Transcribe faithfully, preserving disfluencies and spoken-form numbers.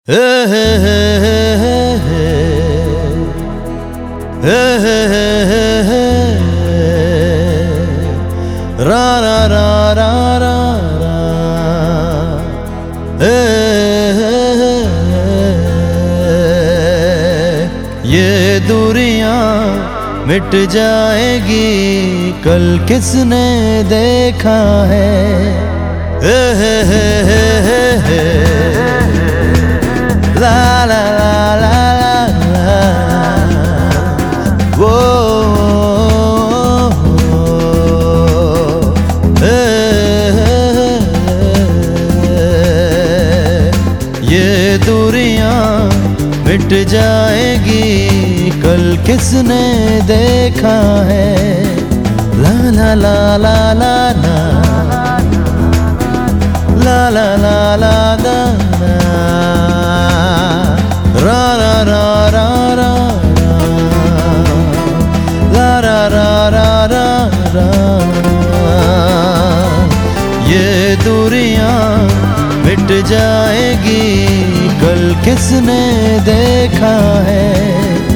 हे हे हे हे हे हे हे हे रा रा रा रा रा रा हे हे ये दूरियां मिट जाएगी कल किसने देखा है। हे हे हे हे हे ला ला ला ला ला वो हे ये दूरियां मिट जाएगी कल किसने देखा है। ला ला ला ला ला ला ला ला ला ला ला रा रा रा रा रा ला रा रा रा रा रा ये दूरियां मिट जाएगी कल किसने देखा है।